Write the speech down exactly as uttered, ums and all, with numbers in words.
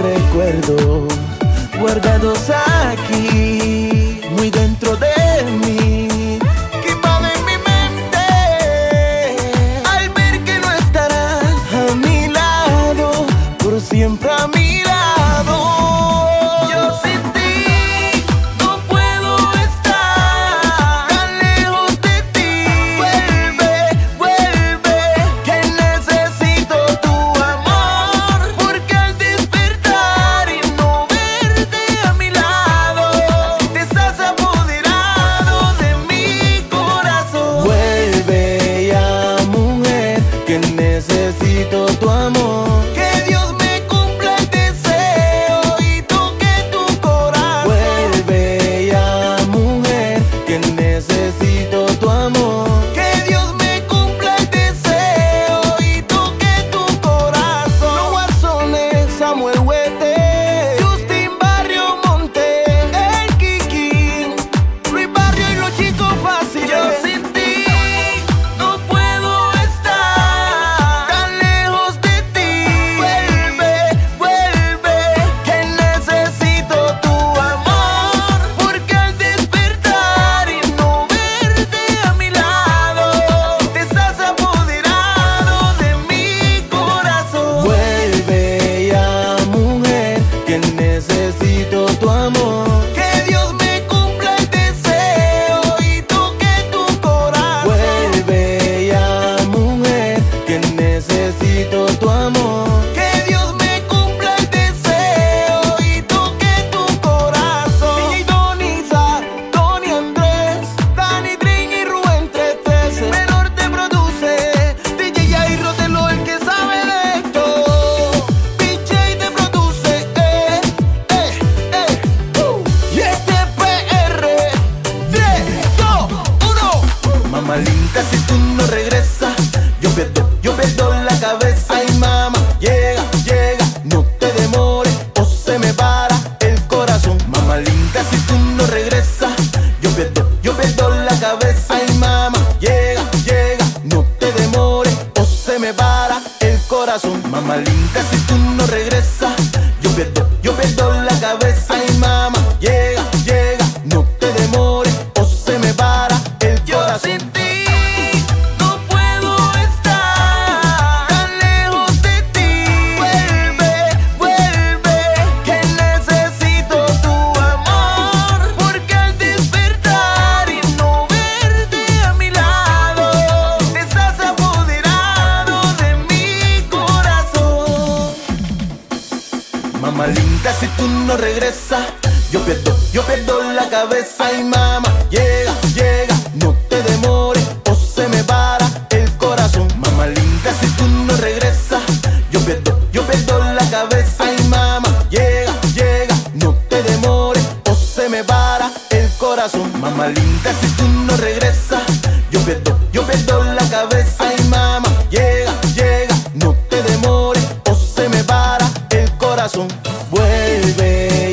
recuerdos guardados aquí, muy dentro de mí, que invaden mi mente al ver que no estarás a mi lado, por siempre a mi lado. Yo sin ti no puedo estar tan lejos de ti. Vuelve, vuelve, que necesito tu amor, porque al despertar y no verte a mi lado, te estás apoderado de mi corazón. Vuelve ya, mujer, que necesito tu amor. Que Dios me cumpla el deseo y toque tu corazón. Vuelve ya, mujer, que necesito tu amor. Que Dios me cumpla el deseo y toque tu corazón. Los Guarzones, Samuel Huete, Justin Barrio Monte, el Kiki, Luis Barrio y los chicos fáciles. Yo sin ti no puedo estar tan lejos de ti. Vuelve, vuelve, que necesito tu amor, porque al despertar y no verte a mi lado, te estás apoderado de mi corazón. Vuelve ya, mujer, que necesito tu amor. Que Dios me cumpla el deseo y toque tu corazón. Vuelve ya, mujer, que necesito tu amor. Que Dios me cumpla el deseo y toque tu corazón. D J Donisa, Tony Andrés, Dani Trin y Rubén tres trece. Menor te produce, D J Jairo de lo el que sabe de esto. D J te produce, eh, eh, eh, uh. Y este P R, tres, dos, uno. Mamá linda, si tú no regresas, yo pierdo, yo pierdo la cabeza. Ay, mamá, llega, llega, no te demores o se me para el corazón. Mamá linda, si tú no regresas, yo pierdo, yo pierdo la cabeza. Ay, mamá, llega, llega, no te demores o se me para el corazón. Mamá linda, si tú no regresas, yo pierdo, yo pierdo la cabeza. Ay, mamá, llega, llega, no te demores o se me para el corazón. Yo sin ti no puedo estar tan lejos de ti. Vuelve, vuelve, que necesito tu amor, porque al despertar y no verte a mi lado, te estás apoderado de mi corazón. Mamá linda, si tú no regresas, yo pierdo, yo pierdo la cabeza. Ay, mamá, llega, llega, no te demores o se me para el corazón. Mamá linda, si tú no regresas, yo pierdo, yo pierdo la cabeza. Ay, mamá, llega, llega, no te demores o se me para el corazón. Mamá linda, si tú no regresas, yo pierdo, yo pierdo la cabeza. Ay, mamá, llega, llega, no te demores o se me para el corazón. Vuelve